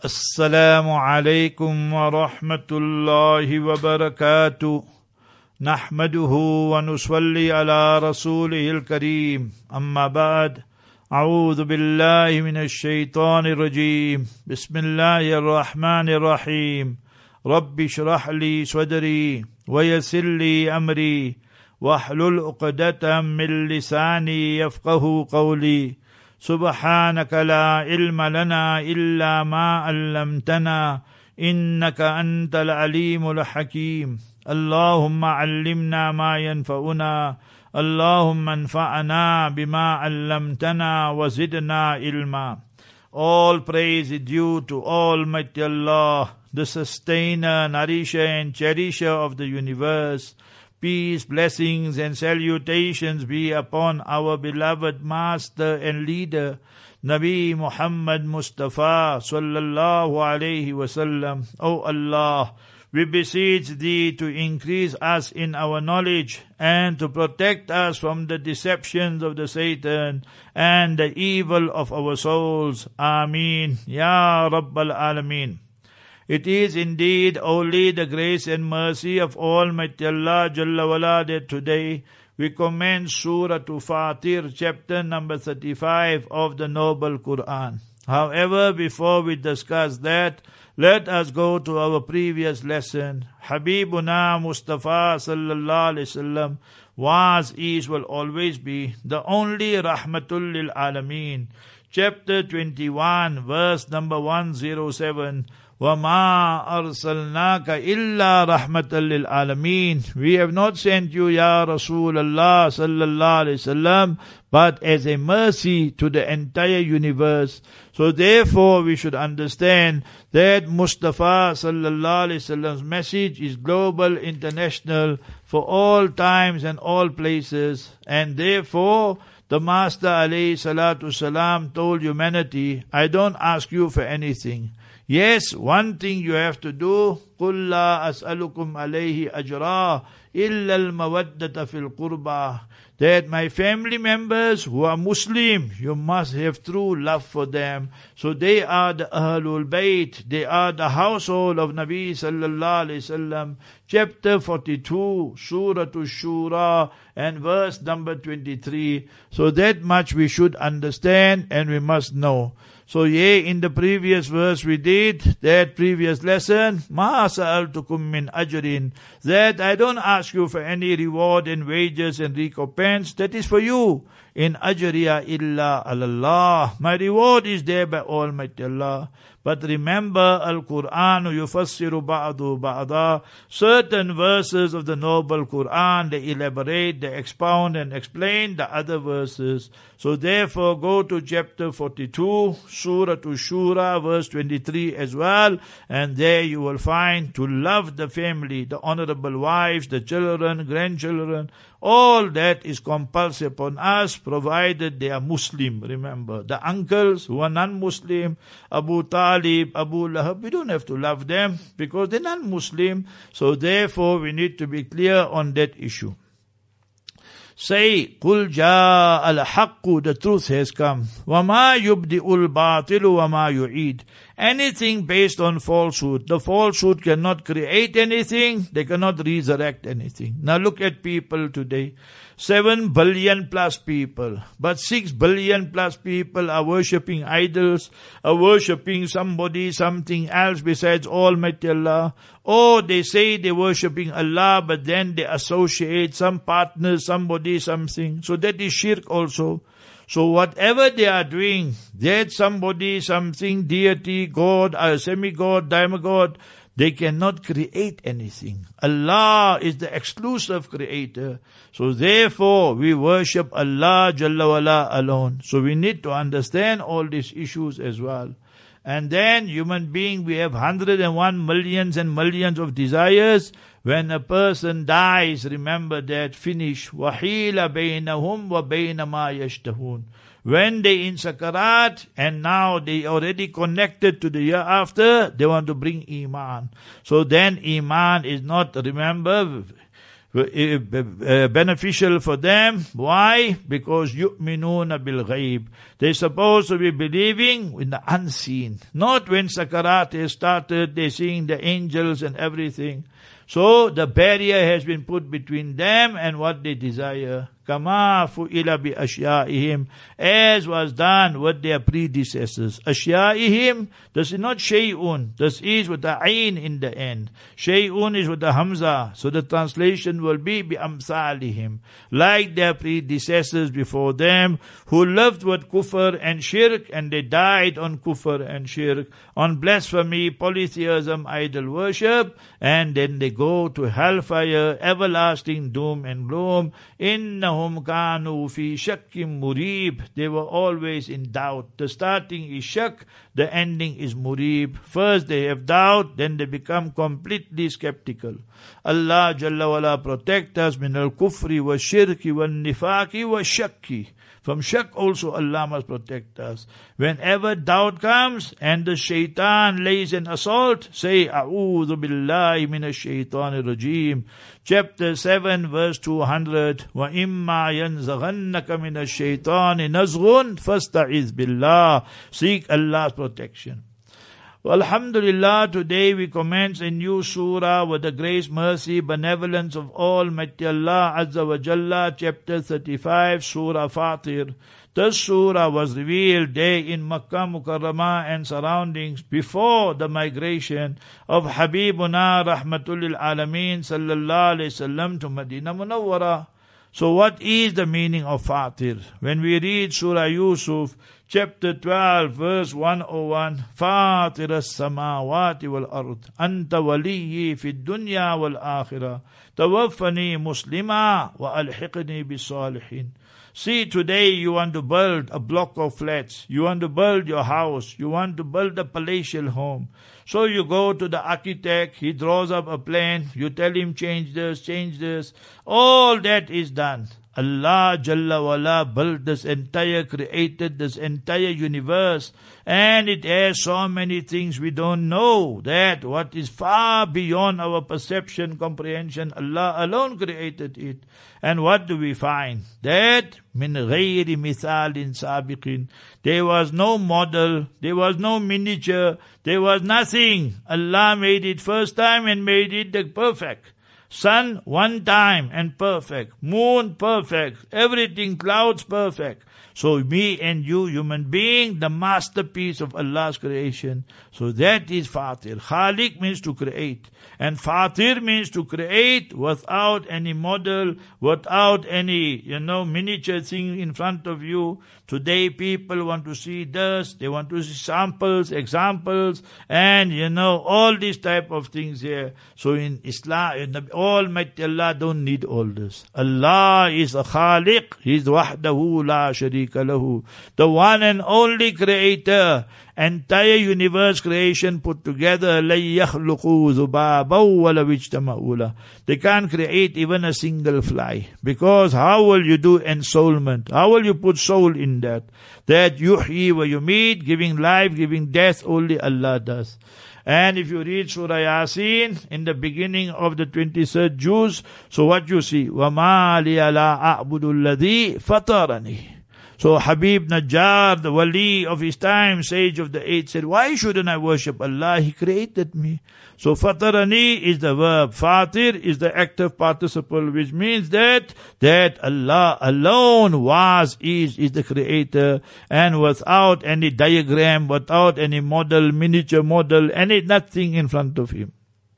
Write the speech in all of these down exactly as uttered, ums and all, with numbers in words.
السلام عليكم ورحمة الله وبركاته نحمده ونصلي على رسوله الكريم أما بعد أعوذ بالله من الشيطان الرجيم بسم الله الرحمن الرحيم رب اشرح لي صدري ويسر لي أمري واحلل عقدة من لساني يفقه قولي سبحانك لا علم لنا إلا ما علمتنا إنك أنت العليم الحكيم اللهم علمنا ما ينفعنا اللهم انفعنا بما علمتنا وزدنا علما. All praise is due to Almighty Allah, the sustainer, nourisher and cherisher of the universe. Peace, blessings and salutations be upon our beloved Master and Leader, Nabi Muhammad Mustafa sallallahu alayhi wasallam. O Allah, we beseech Thee to increase us in our knowledge and to protect us from the deceptions of the Satan and the evil of our souls. Ameen. Ya Rabbal Alameen. It is indeed only the grace and mercy of Almighty Allah Jalla wala that today we commence Surah Fatir, chapter number thirty-five of the Noble Quran. However, before we discuss that, let us go to our previous lesson. Habibuna Mustafa sallallahu alaihi wasallam was, is, will always be the only Rahmatul lil Alameen. Chapter twenty-one, verse number one oh seven. وَمَا أَرْسَلْنَاكَ إِلَّا رَحْمَةً لِلْعَالَمِينَ. We have not sent you, Ya Rasulullah sallallahu alayhi wasallam, but as a mercy to the entire universe. So therefore we should understand that Mustafa sallallahu alayhi wasallam's message is global, international, for all times and all places. And therefore the Master alayhi salatu salam told humanity, I don't ask you for anything. Yes, one thing you have to do, قُلْ لَا أَسْأَلُكُمْ عَلَيْهِ أَجْرًا إِلَّا الْمَوَدَّةَ فِي الْقُرْبَى. That my family members who are Muslim, you must have true love for them. So they are the Ahlul Bayt, they are the household of Nabi sallallahu alayhi wasallam. Chapter forty-two, Surah Shura and verse number twenty-three. So that much we should understand and we must know. So yea, in the previous verse we did, that previous lesson, مَا سَأَلْتُكُم مِّنْ أَجْرٍ, that I don't ask you for any reward and wages and recompense, that is for you. In ajriya illa Allah. My reward is there by Almighty Allah. But remember, Al-Quran yufassiru ba'du ba'da. Certain verses of the Noble Quran, they elaborate, they expound and explain the other verses. So therefore, go to chapter forty-two, Surah Shura, verse twenty-three as well. And there you will find to love the family, the honorable wives, the children, grandchildren. All that is compulsory upon us, provided they are Muslim. Remember, the uncles who are non-Muslim, Abu Talib, Abu Lahab, we don't have to love them because they're non-Muslim. So therefore, we need to be clear on that issue. Say, قُلْ جَاءَ الْحَقُّ, the truth has come. وَمَا يُبْدِئُ الْبَاطِلُ وَمَا يُعِيدُ. Anything based on falsehood. The falsehood cannot create anything, they cannot resurrect anything. Now look at people today. Seven billion plus people, but six billion plus people are worshipping idols, are worshipping somebody, something else besides Almighty Allah. Or they say they're worshipping Allah, but then they associate some partner, somebody, something. So that is shirk also. So whatever they are doing, that somebody, something, deity, God, a semi-God, demigod, they cannot create anything. Allah is the exclusive creator. So therefore, we worship Allah Jalla wala alone. So we need to understand all these issues as well. And then human being, we have one hundred one millions and millions of desires. When a person dies, remember that, finish. وَحِيلَ بَيْنَهُمْ وَبَيْنَ مَا يَشْتَهُونَ. When they in Sakarat, and now they already connected to the year after, they want to bring Iman. So then Iman is not, remember, uh, beneficial for them. Why? Because yu'minuna bil ghaib. They're supposed to be believing in the unseen. Not when Sakarat has started, they're seeing the angels and everything. So the barrier has been put between them and what they desire. Kama fu'ila bi ashyaihim, as was done with their predecessors. Ashyaihim, this is not shay'un, this is with the ayn in the end. Shay'un is with the hamza, so the translation will be bi amsalihim, like their predecessors before them, who lived with kufr and shirk, and they died on kufr and shirk, on blasphemy, polytheism, idol worship, and then they go to hellfire, everlasting doom and gloom. Innahum kanu fi shakkim murib. They were always in doubt. The starting is shak, the ending is murib. First they have doubt, then they become completely skeptical. Allah Jalla wala protect us min al-kufri wa shirki wa nifaki wa shakki. From shak also Allah must protect us. Whenever doubt comes and the shaitan lays an assault, say, A'udhu billahi minash shaitanir rajim. Chapter seven, verse two hundred. Wa imma yanzaghannaka minash shaitani nazghun fasta'iz billah. Seek Allah's protection. Well, alhamdulillah, today we commence a new surah with the grace, mercy, benevolence of Almighty Allah Azza wa Jalla, chapter thirty-five, Surah Fatir. This surah was revealed there in Makkah Mukarramah and surroundings before the migration of Habibuna Rahmatul lil Alameen Sallallahu Alaihi Wasallam to Medina Munawwara. So what is the meaning of Fatir? When we read Surah Yusuf, chapter twelve, verse one oh one, Fatir as-samawati wal-ard, anta waliyyi fi dunya wal-akhirah, tawaffani muslima wa alhiqni bis-salihin. See, today you want to build a block of flats, you want to build your house, you want to build a palatial home. So you go to the architect, he draws up a plan, you tell him change this, change this. All that is done. Allah Jalla wala built this entire, created this entire universe, and it has so many things we don't know, that what is far beyond our perception, comprehension, Allah alone created it. And what do we find? That min ghayri mithalin sabiqin. There was no model, there was no miniature, there was nothing. Allah made it first time and made it the perfect. Sun one time and perfect. Moon perfect. Everything, clouds perfect. So me and you, human being, the masterpiece of Allah's creation. So that is Fatir. Khaliq means to create. And Fatir means to create without any model, without any, you know, miniature thing in front of you. Today people want to see this, they want to see samples, examples, and you know, all these type of things here. So in Islam, in the Almighty Allah don't need all this. Allah is a Khaliq, He is wahdahu la sharika lahu, the one and only creator. Entire universe creation put together, لَن يَخْلُقُوا ذُبَابًا وَلَوِ اجْتَمَعُوا لَهُ. They can't create even a single fly. Because how will you do ensoulment? How will you put soul in that? That yuhyi wa yumit, giving life, giving death, only Allah does. And if you read Surah Yasin, in the beginning of the twenty-third juz, so what you see? وَمَا لِيَ لَا أَعْبُدُ الَّذِي فَطَرَنِي. So Habib Najjar, the wali of his time, sage of the age, said, why shouldn't I worship Allah? He created me. So Fatarani is the verb. Fatir is the active participle, which means that, that Allah alone was, is, is the creator, and without any diagram, without any model, miniature model, any nothing in front of him.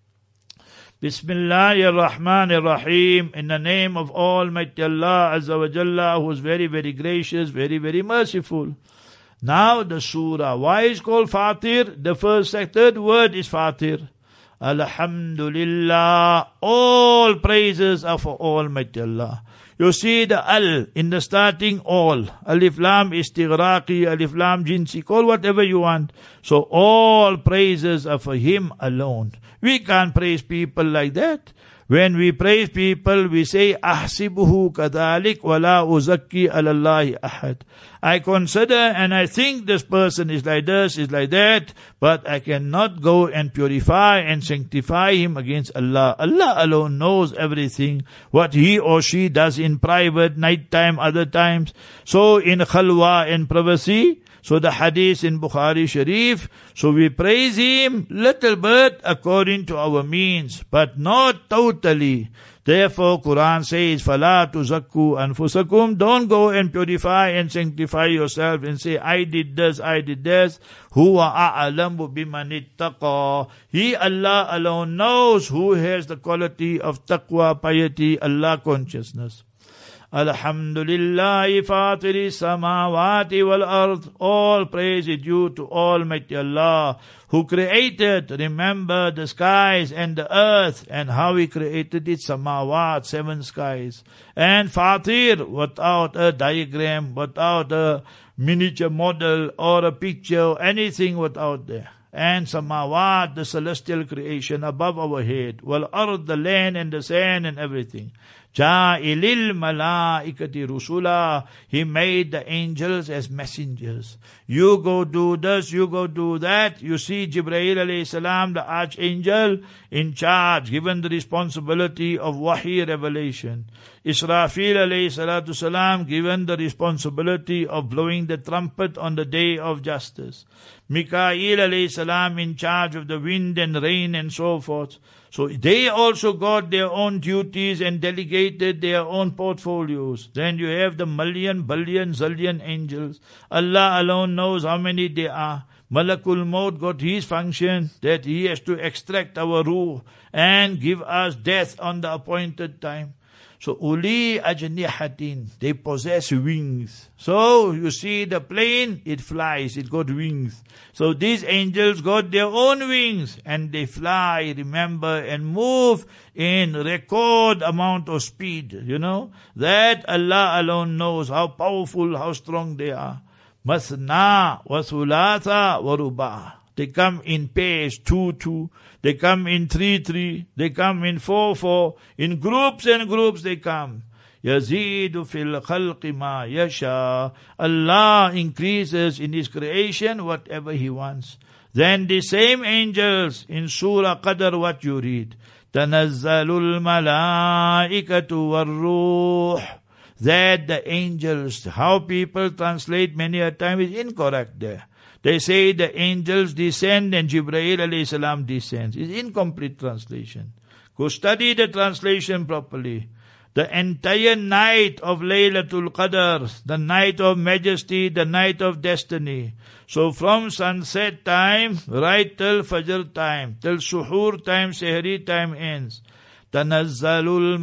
Bismillahir Rahmanir Rahim. In the name of Almighty Allah Azza wa Jalla, who is very, very gracious, very, very merciful. Now the surah. Why is called Fatir? The first, third word is Fatir. Alhamdulillah. All praises are for Almighty Allah. You see the al in the starting, all. Alif lam istighraqi, alif lam jinsi, call whatever you want. So all praises are for Him alone. We can't praise people like that. When we praise people, we say, Ahsibuhu kadhalik wala uzakki alallahi ahad. I consider and I think this person is like this, is like that, but I cannot go and purify and sanctify him against Allah. Allah alone knows everything, what he or she does in private, night time, other times. So in khalwa and privacy, so the hadith in Bukhari Sharif, so we praise him little bit according to our means, but not totally. Therefore, Quran says, فَلَا تُزَكُّوا أَنفُسَكُمْ. Don't go and purify and sanctify yourself and say, I did this, I did this. هُوَ أَعْلَمُ بِمَنِ اتَّقَى. He, Allah alone knows who has the quality of taqwa, piety, Allah consciousness. Alhamdulillah fatiri samawati wal ard. All praise is due to Almighty Allah, who created, remember, the skies and the earth, and how He created it, samawat, seven skies. And fatir, without a diagram, without a miniature model or a picture, anything without there. And samawat, the celestial creation above our head. Wal ard, the land and the sand and everything. Ja'ilil malaikati rusula. He made the angels as messengers. You go do this, you go do that. You see Jibreel alayhi salam, the archangel, in charge, given the responsibility of wahi revelation. Israfil alayhi salatu salam, given the responsibility of blowing the trumpet on the day of justice. Mikail alayhi salam, in charge of the wind and rain and so forth. So they also got their own duties and delegated their own portfolios. Then you have the million, billion, zillion angels. Allah alone knows how many there are. Malakul Maut got his function, that he has to extract our ruh and give us death on the appointed time. So uli ajnihatin, they possess wings. So you see the plane, it flies, it got wings. So these angels got their own wings and they fly, remember, and move in record amount of speed. You know, that Allah alone knows how powerful, how strong they are. Masna wa thulatha wa ruba'. They come in pairs, two, two. They come in three, three. They come in four, four. In groups and groups they come. Yazidu fil khalqi ma yasha. Allah increases in His creation whatever He wants. Then the same angels in Surah Qadr, what you read. Tanazzalul malaikatu war ruh. That the angels, how people translate many a time is incorrect there. They say the angels descend and Jibreel alayhi salam descends. It's incomplete translation. Go study the translation properly. The entire night of Laylatul Qadr, the night of majesty, the night of destiny. So from sunset time right till Fajr time, till Suhoor time, Sehri time ends. Tanazzalul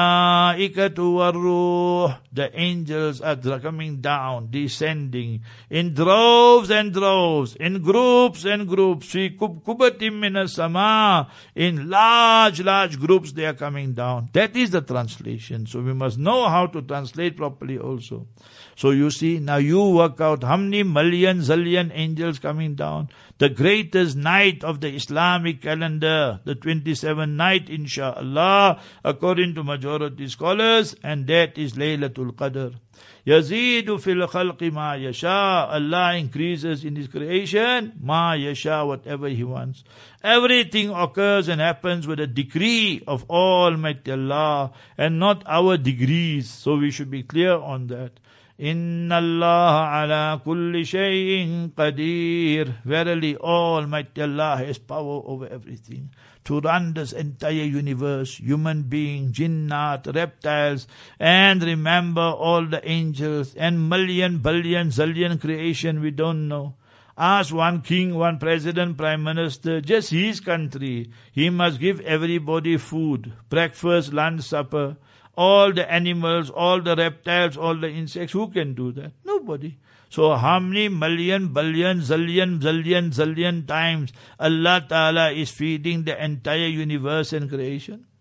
malaikatu warruh. The angels are coming down, descending in droves and droves, in groups and groups. Fi kubatim minas sama. In large, large groups they are coming down. That is the translation. So we must know how to translate properly also. So you see, now you work out how many million, zillion angels coming down. The greatest night of the Islamic calendar, the twenty-seventh night, insha'Allah, according to majority scholars, and that is Laylatul Qadr. Yazidu fil khalqi ma yasha. Allah increases in His creation, ma yasha, whatever He wants. Everything occurs and happens with a decree of Almighty Allah, and not our degrees. So we should be clear on that. Inna Allah ala kulli shay'in qadir. Verily, Almighty Allah has power over everything. To run this entire universe, human beings, jinnat, reptiles, and remember all the angels, and million, billion, zillion creation we don't know. Ask one king, one president, prime minister, just his country. He must give everybody food, breakfast, lunch, supper. All the animals, all the reptiles, all the insects, who can do that? Nobody. So how many million, billion, zillion, zillion, zillion times Allah Ta'ala is feeding the entire universe and creation?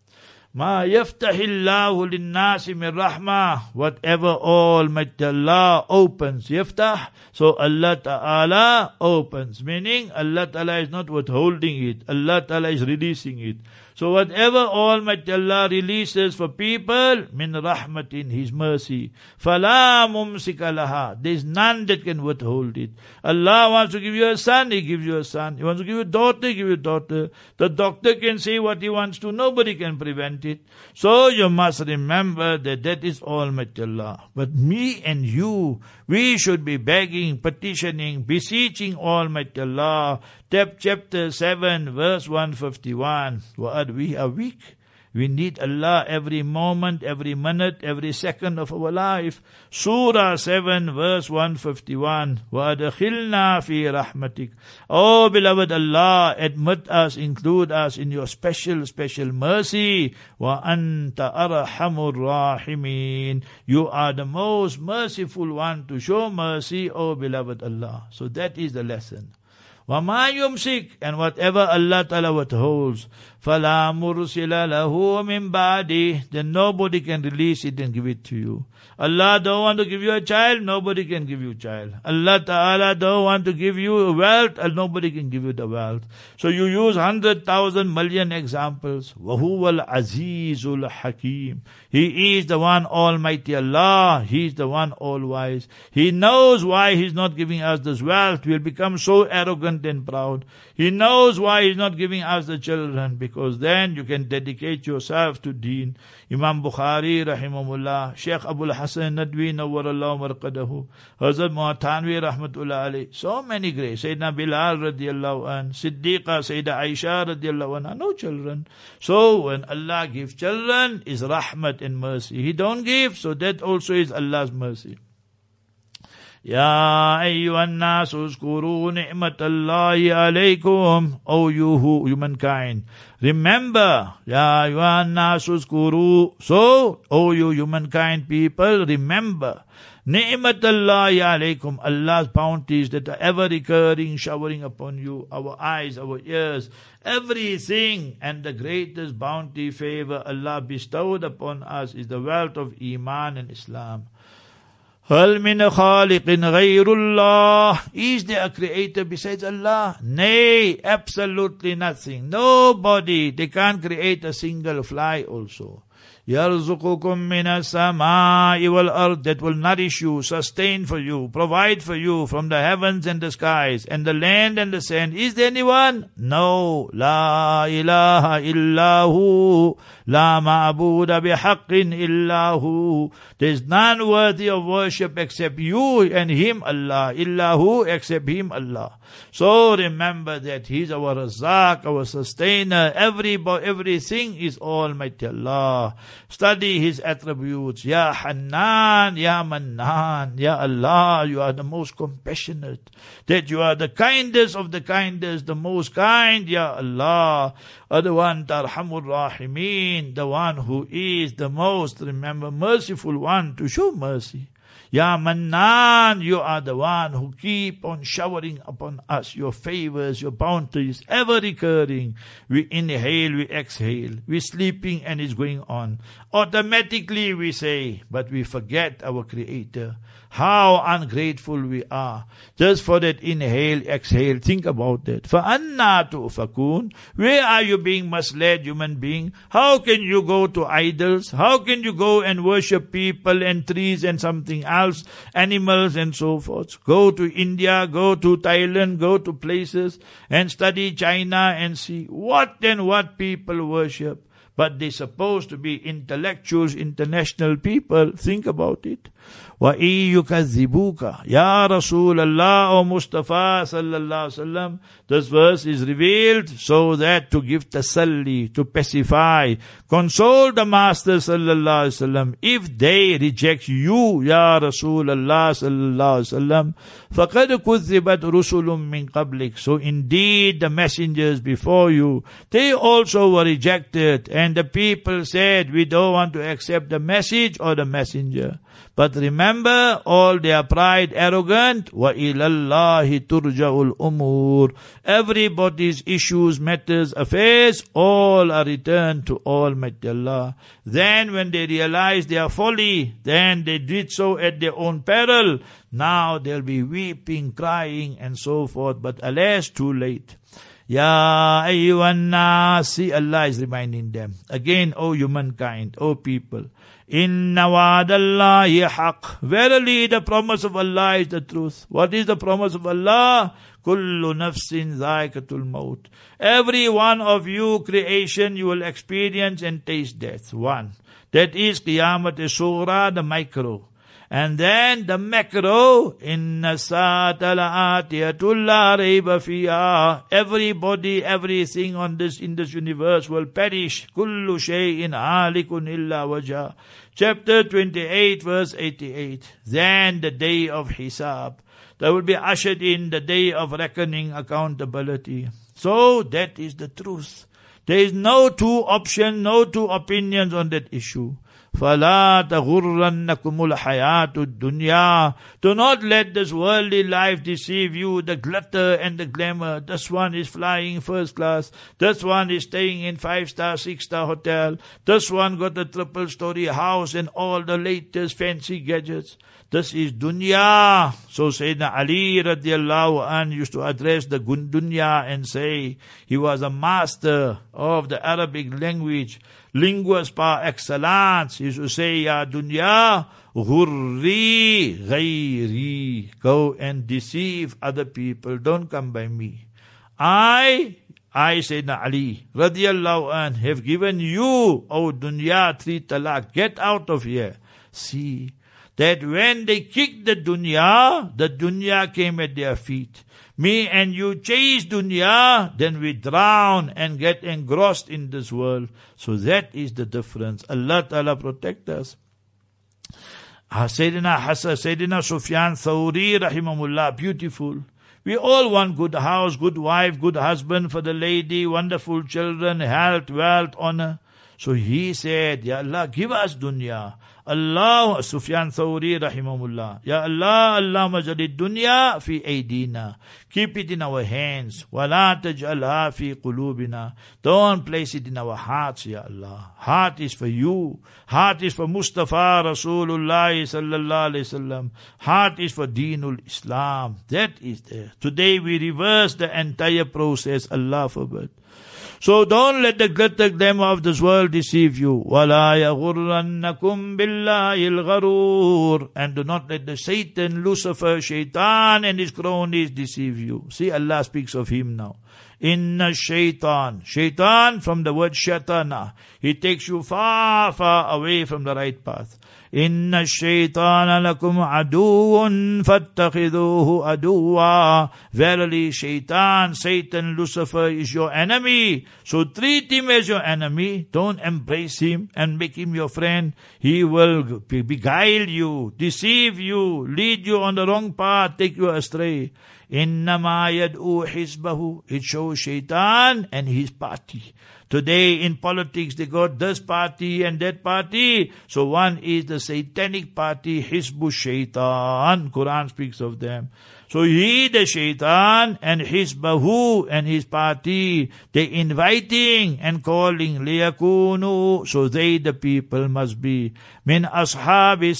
Ma yaftahillahu linnasi min rahmah. Whatever Almighty Allah opens, yaftah. So Allah Ta'ala opens. Meaning Allah Ta'ala is not withholding it. Allah Ta'ala is releasing it. So whatever Almighty Allah releases for people, min rahmatin, His mercy. Fala mumsika laha. There is none that can withhold it. Allah wants to give you a son, He gives you a son. He wants to give you a daughter, He gives you a daughter. The doctor can say what he wants to. Nobody can prevent it. So you must remember that that is Almighty Allah. But me and you, we should be begging, petitioning, beseeching Almighty Allah. Chapter seven, verse one fifty-one. What? We are weak. We need Allah every moment, every minute, every second of our life. Surah seven, verse one fifty-one. وَأَدْخِلْنَا فِي رَحْمَتِكَ. Oh, beloved Allah, admit us, include us in your special, special mercy. وَأَنْتَ أَرْحَمُ الرَّاحِمِينَ. You are the most merciful one to show mercy, oh beloved Allah. So that is the lesson. وَمَا يُمْسِكْ. And whatever Allah Ta'ala withholds, فَلَا مُرْسِلَ لَهُ مِنْ بَعْدِهِ. Then nobody can release it and give it to you. Allah don't want to give you a child, nobody can give you a child. Allah Ta'ala don't want to give you wealth, and nobody can give you the wealth. So you use hundred thousand million examples. وَهُوَ الْعَزِيزُ الْحَكِيمُ. He is the one Almighty Allah. He is the one all-wise. He knows why He's not giving us this wealth. We'll become so arrogant and proud. He knows why He's not giving us the children, because then you can dedicate yourself to deen. Imam Bukhari rahimahullah, Sheikh Abul Hasan Nadwi nawwarallahu marqadahu, Hazrat Mu'tanwi rahmatullah alayhi, so many great, Sayyidina Bilal radiyallahu an, Siddiqa, Sayyida Aisha radiyallahu anha, no children. So when Allah gives children, is rahmat and mercy. He don't give, so that also is Allah's mercy. Ya ayyuhan nas uzkuru ni'matallahi alaykum. O you who, humankind, remember. Ya ayyuhan nas uzkuru. So, O you humankind people, remember. Ni'matallahi alaykum. Allah's bounties that are ever recurring, showering upon you. Our eyes, our ears, everything. And the greatest bounty, favor Allah bestowed upon us is the wealth of Iman and Islam. هَلْ مِنْ خَالِقٍ غَيْرُ اللَّهِ. Is there a creator besides Allah? Nay, absolutely nothing. Nobody. They can't create a single fly also. يَرْزُقُكُم مِّنَ السَّمَاءِ وَالْأَرْضِ. That will nourish you, sustain for you, provide for you from the heavens and the skies, and the land and the sand. Is there anyone? No. La ilaha illahu. La ma'buda bihaqqin illahu. There is none worthy of worship except you and Him, Allah. Illahu, except Him, Allah. So remember that He is our Razak, our sustainer. Every, everything is Almighty Allah. Study His attributes. Ya Hannan, Ya Mannan, Ya Allah, you are the most compassionate. That you are the kindest of the kindest, the most kind, Ya Allah. The one, Tarhamur Rahimin, the one who is the most, remember, merciful one to show mercy. Ya Mannan, you are the one who keep on showering upon us your favors, your bounties, ever recurring. We inhale, we exhale, we sleeping and it's going on. Automatically we say, but we forget our Creator. How ungrateful we are. Just for that inhale, exhale, think about that. فَأَنَّا تُؤْفَكُونَ. Where are you being misled, human being? How can you go to idols? How can you go and worship people and trees and something else, animals and so forth? Go to India, go to Thailand, go to places and study China and see what and what people worship. But they're supposed to be intellectuals, international people. Think about it. وَإِن يُكَذِّبُوكَ Ya Rasulullah, O Mustafa sallallahu alaihi wasallam. This verse is revealed so that to give tasalli, to pacify, console the Master sallallahu alaihi wasallam. If they reject you, Ya Rasulullah sallallahu alaihi wasallam, فَقَدْ كُذِّبَتْ رُسُلٌ مِّن قَبْلِكَ. So indeed the messengers before you, they also were rejected, and And the people said, we don't want to accept the message or the messenger. But remember, all their pride arrogant, وَإِلَى اللَّهِ تُرْجَعُ الْأُمُورِ. Everybody's issues, matters, affairs, all are returned to Almighty Allah. Then when they realize their folly, then they did so at their own peril. Now they'll be weeping, crying and so forth. But alas, too late. Ya ayyuhan nas, see, Allah is reminding them. Again, O humankind, O people. Inna wa'adallahi haq. Verily the promise of Allah is the truth. What is the promise of Allah? Kullu nafsin zaikatul maut. Every one of you creation you will experience and taste death. One. That is Qiyamat as-Sughra, the micro. And then the macro, inna sa'ata la'atiyatul la rayba fiha. Everybody, everything on this, in this universe will perish. Kullu shay'in halikun illa wajha. Chapter twenty-eight, verse eighty-eight. Then the day of Hisab. There will be ushered in the day of reckoning, accountability. So that is the truth. There is no two options, no two opinions on that issue. فَلَا تَغُرَّنَّكُمُ الْحَيَاةُ الدُّنْيَا. Do not let this worldly life deceive you, the glitter and the glamour. This one is flying first class. This one is staying in five-star, six-star hotel. This one got a triple-story house and all the latest fancy gadgets. This is dunya. So Sayyidina Ali radiallahu anh used to address the dunya and say he was a master of the Arabic language, linguist par excellence. He used to say, Ya dunya, ghurri ghayri. Go and deceive other people. Don't come by me. I, I Sayyidina Ali radiallahu anh, have given you, O dunya, three talaq. Get out of here. See that when they kicked the dunya, the dunya came at their feet. Me and you chase dunya, then we drown and get engrossed in this world. So that is the difference. Allah Ta'ala protect us. Sayyidina Hasan, Sayyidina Sufyan Thawri rahimahullah, beautiful. We all want good house, good wife, good husband for the lady, wonderful children, health, wealth, honor. So he said, Ya Allah, give us dunya. Allah, Sufyan Thawri rahimahullah. Ya Allah, Allah majali dunya fi aydina. Keep it in our hands. Wala taj'alha fi qulubina. Don't place it in our hearts, Ya Allah. Heart is for you. Heart is for Mustafa Rasulullah sallallahu alayhi wasallam. Heart is for Deenul Islam. That is there. Today we reverse the entire process. Allah forbid. So don't let the glitter glamour of this world deceive you. وَلَا يَغُرَّنَّكُمْ بِاللَّهِ الْغَرُورِ. And do not let the Satan, Lucifer, Shaitan and his cronies deceive you. See, Allah speaks of him now. Inna shaitan. Shaitan from the word shaitana. He takes you far, far away from the right path. Inna shaitana lakum aduun fattakhiduhu aduwa. Verily shaitan, Satan, Lucifer is your enemy. So treat him as your enemy. Don't embrace him and make him your friend. He will beguile you, deceive you, lead you on the wrong path, take you astray. Innama yad'u hizbahu. It shows shaitan and his party. Today in politics they got this party and that party. So one is the satanic party, Hizbu Shaitan. Quran speaks of them. So he, the shaitan, and Hizbahu and his party, they inviting and calling liyakunu. So they, the people, must be min ashabi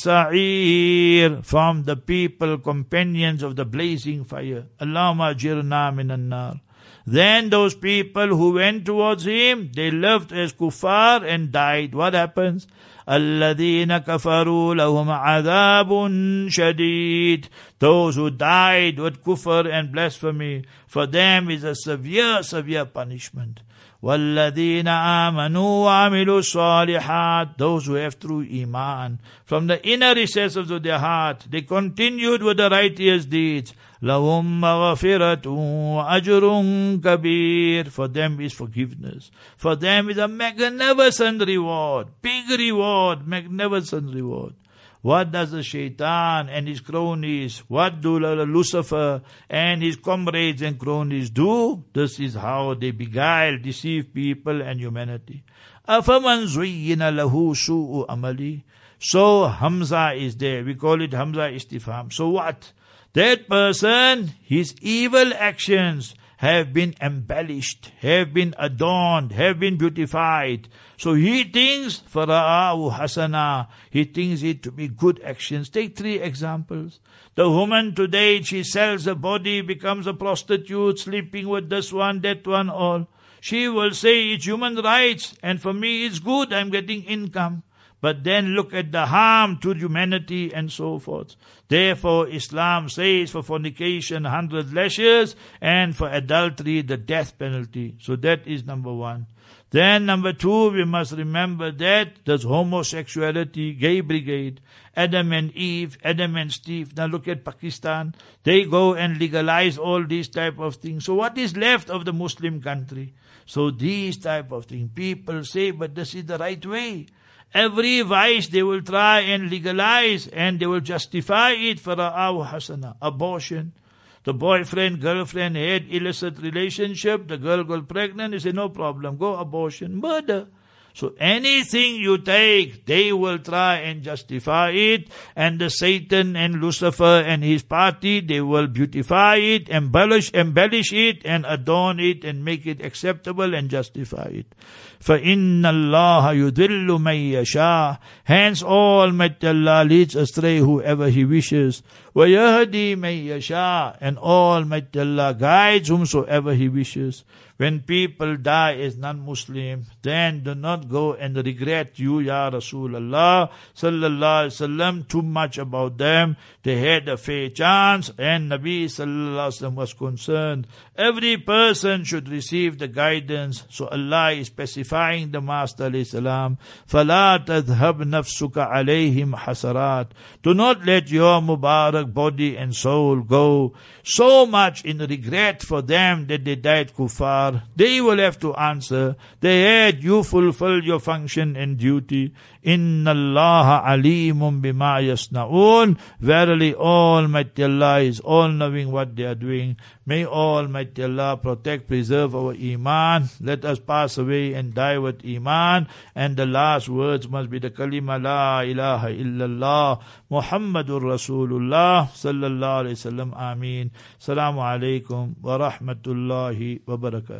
sa'ir, from the people, companions of the blazing fire. Allahumma ajirna minan nar. Then those people who went towards him, they lived as kuffar and died. What happens? الَّذِينَ كَفَرُوا لَهُمْ عَذَابٌ شَدِيدٌ. Those who died with kufr and blasphemy, for them is a severe, severe punishment. وَالَّذِينَ آمَنُوا وَعَمِلُوا الصَّالِحَاتِ. Those who have true iman, from the inner recesses of their heart, they continued with the righteous deeds. لَهُمْ مَغْفِرَةٌ وَأَجْرٌ كَبِيرٌ. For them is forgiveness. For them is a magnificent reward. Big reward, magnificent reward. What does the shaitan and his cronies, what do Lucifer and his comrades and cronies do? This is how they beguile, deceive people and humanity. أَفَمَنْ زُيِّنَ لَهُ سُوءُ أَمَلِهِ. So Hamza is there. We call it Hamza Istifham. So what? That person, his evil actions have been embellished, have been adorned, have been beautified. So he thinks, فَرَآهُ حَسَنًا, he thinks it to be good actions. Take three examples. The woman today, she sells her body, becomes a prostitute, sleeping with this one, that one, all. She will say it's human rights, and for me it's good, I'm getting income. But then look at the harm to humanity and so forth. Therefore, Islam says for fornication, one hundred lashes, and for adultery, the death penalty. So that is number one. Then number two, we must remember that there's homosexuality, gay brigade, Adam and Eve, Adam and Steve. Now look at Pakistan. They go and legalize all these type of things. So what is left of the Muslim country? So these type of things. People say, but this is the right way. Every vice they will try and legalize, and they will justify it for our hasana, abortion. The boyfriend, girlfriend had illicit relationship, the girl got pregnant, they say no problem, go abortion, murder. So anything you take, they will try and justify it, and the Satan and Lucifer and his party, they will beautify it, embellish, embellish it, and adorn it, and make it acceptable and justify it. فَإِنَّ اللَّهَ يُضِلُّ مَن يَشَاءُ. Hence Almighty Allah leads astray whoever He wishes. وَيَهْدِي مَن يَشَاءُ. And Almighty Allah guides whomsoever He wishes. When people die as non-Muslim, then do not go and regret you, Ya Rasulullah sallallahu alaihi wasallam, too much about them. They had a fair chance, and Nabi sallallahu alaihi wasallam was concerned. Every person should receive the guidance. So Allah is specifying the Master alayhi salam, فَلَا تَذْهَبْ نَفْسُكَ عَلَيْهِمْ حَسَرَاتٍ. Do not let your Mubarak body and soul go so much in regret for them that they died kuffar. They will have to answer. They had, you fulfill your function and duty. Inna Allah alimun bima yasna'un. Verily Almighty Allah is all knowing what they are doing. May Almighty Allah protect, preserve our Iman. Let us pass away and die with Iman. And the last words must be the kalima La ilaha illallah Muhammadur Rasulullah sallallahu alayhi wa sallam. Ameen. Assalamu alaikum wa rahmatullahi wa barakatuh.